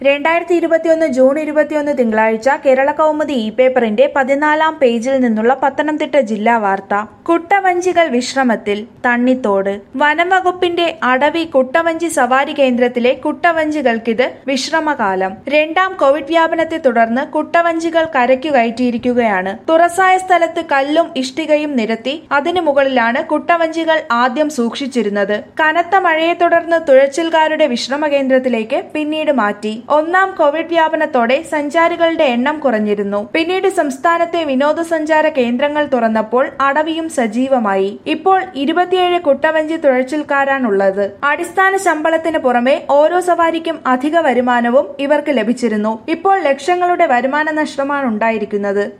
2021 June 21 തിങ്കളാഴ്ച കേരളകൗമുദി പേപ്പറിന്റെ 14-ാം പേജിൽ നിന്നുള്ള പത്തനംതിട്ട ജില്ലാ വാർത്ത. കുട്ടവഞ്ചികൾ വിശ്രമത്തിൽ. തണ്ണിത്തോട്. വനംവകുപ്പിന്റെ അടവി കുട്ടവഞ്ചി സവാരി കേന്ദ്രത്തിലെ കുട്ടവഞ്ചികൾക്കിത് വിശ്രമകാലം. രണ്ടാം കോവിഡ് വ്യാപനത്തെ തുടർന്ന് കുട്ടവഞ്ചികൾ കരയ്ക്കു കയറ്റിയിരിക്കുകയാണ്. തുറസായ സ്ഥലത്ത് കല്ലും ഇഷ്ടികയും നിരത്തി അതിനു മുകളിലാണ് കുട്ടവഞ്ചികൾ ആദ്യം സൂക്ഷിച്ചിരുന്നത്. കനത്ത മഴയെ തുടർന്ന് തുഴച്ചിൽക്കാരുടെ വിശ്രമ കേന്ദ്രത്തിലേക്ക് പിന്നീട് മാറ്റി. ഒന്നാം കോവിഡ് വ്യാപനത്തോടെ സഞ്ചാരികളുടെ എണ്ണം കുറഞ്ഞിരുന്നു. പിന്നീട് സംസ്ഥാനത്തെ വിനോദസഞ്ചാര കേന്ദ്രങ്ങൾ തുറന്നപ്പോൾ അടവിയും സജീവമായി. ഇപ്പോൾ 27 കുട്ടവഞ്ചി തുഴച്ചിൽക്കാരാണുള്ളത്. അടിസ്ഥാന ശമ്പളത്തിന് പുറമെ ഓരോ സവാരിക്കും അധിക വരുമാനവും ഇവർക്ക് ലഭിച്ചിരുന്നു. ഇപ്പോൾ ലക്ഷങ്ങളുടെ വരുമാന നഷ്ടമാണ് ഉണ്ടായിരിക്കുന്നത്.